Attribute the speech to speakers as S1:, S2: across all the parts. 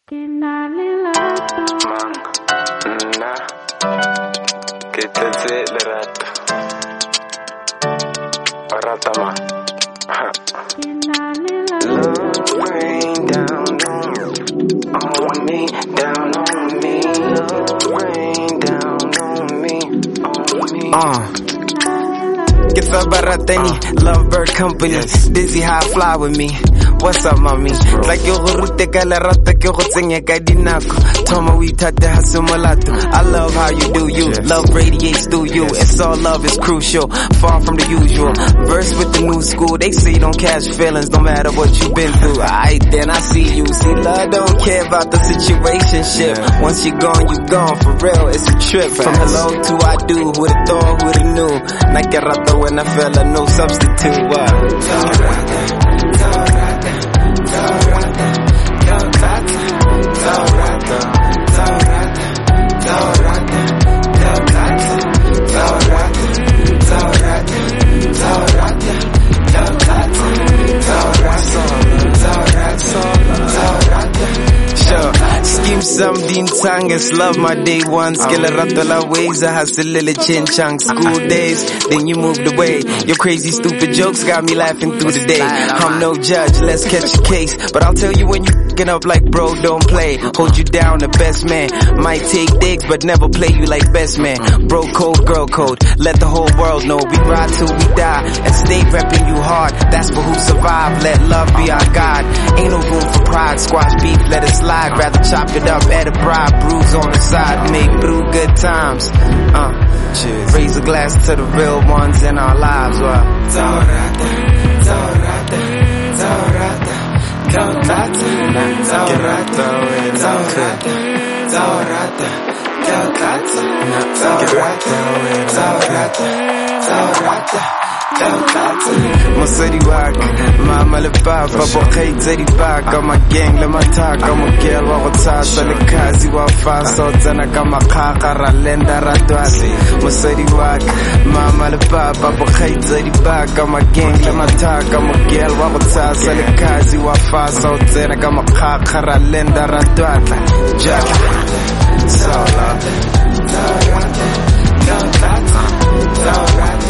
S1: Que te sé le rata. Rata ma. Love rain down on me, down on me. Love rain down on me, Get the baratani, Lovebird Company. Yes. Dizzy how I fly with me. What's up, mommy? Like yo rute ka la rata ke go tsenya ka dinako. Toma we tate ha sumalato. I love how you do you. Yes. Love radiates through you. Yes. It's all love is crucial. Far from the usual. Verse with the new school. They say don't catch feelings no matter what you've been through. Alright then I see you. See love don't care about the situationship. Yeah. Once you're gone, you gone. For real, it's a trip. From hello to I do. Who'da thought, who'da knew? Like a rata when I fell, no substitute. Some din tangas, love my day ones. Skilla la ways, I hustle little chin chunks. School days, then you moved away. Your crazy stupid jokes got me laughing through the day. I'm no judge, let's catch a case. But I'll tell you when you f***ing up like bro, don't play. Hold you down, the best man. Might take digs, but never play you like best man. Bro code, girl code. Let the whole world know we ride till we die. And stay repping you hard, that's for who survive. Let love be our God. Ain't no room for pride, squash beef, let it slide. Rather chop it up at a bribe, bruise on the side, make through good times. Cheers. Raise a glass to the real ones in our lives. Zaurata, Zaurata, Zaurata, Zaurata, Zaurata, Zaurata, Zaurata, Zaurata, Zaurata, Masari wak, mama le papa, bokhay zari bak, ama gang le matak, ama girl wa gotsa le kazi wa fasa, tsana kama khakara lenda radwasi. Masari wak, mama le papa, bokhay zari bak, ama gang le matak, ama girl wa gotsa le kazi wa fasa, tsana kama khakara lenda radwasi. Jack, Zaurata, Zaurata, Zaurata, Zaurata.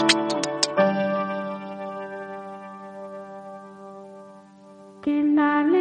S2: Que